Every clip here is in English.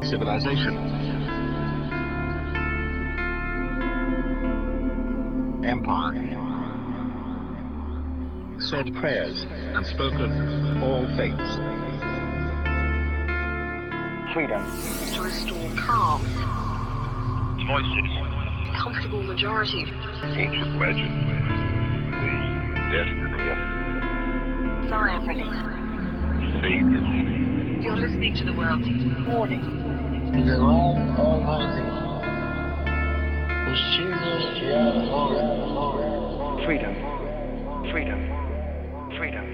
civilization, empire, said prayers and spoken all faiths. Freedom. To restore calm. Voices. Comfortable majority. Ancient legend. The destiny of Zion release. Savior. You're listening to the world's warning. The Lord Almighty, whose children we are all. Freedom. Freedom. Freedom.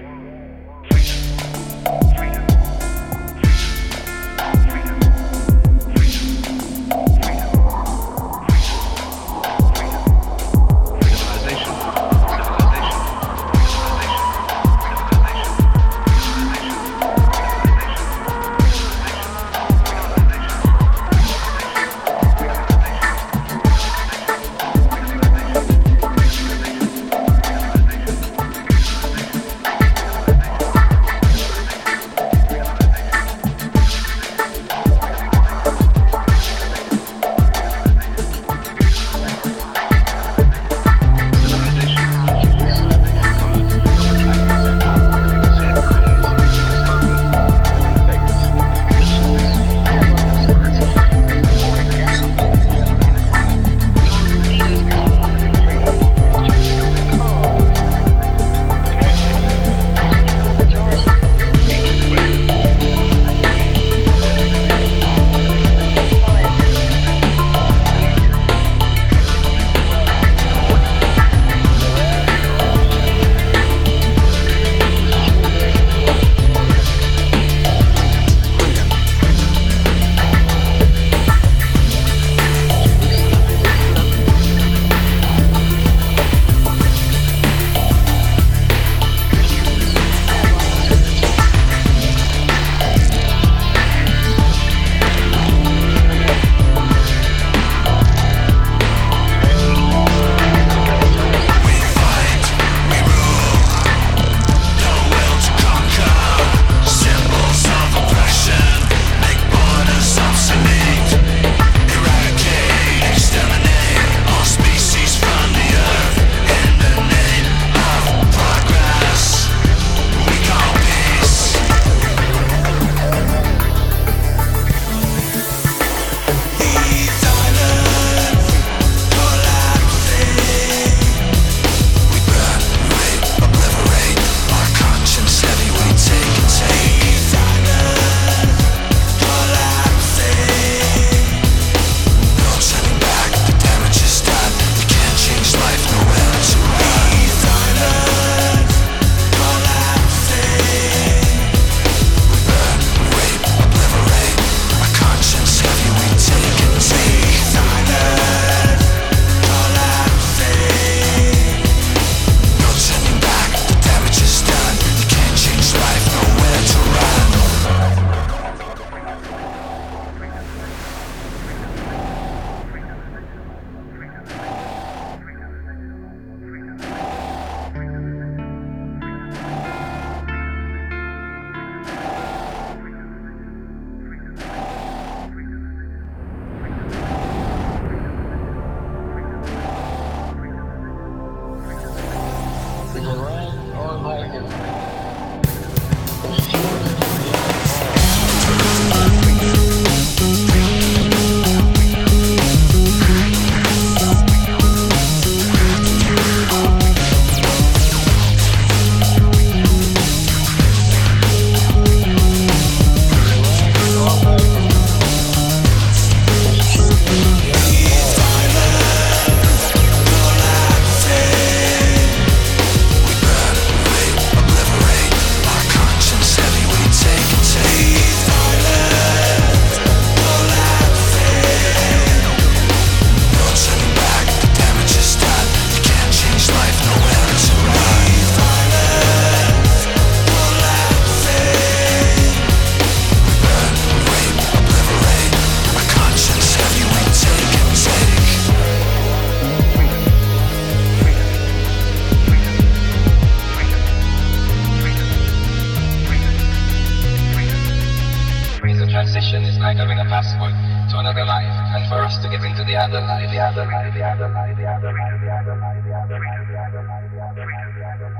salvation is like having a passport to another life, and for us to get into the other life, the other life, the other life, the other life, the other life, the other life, the other life, the other life, the other life.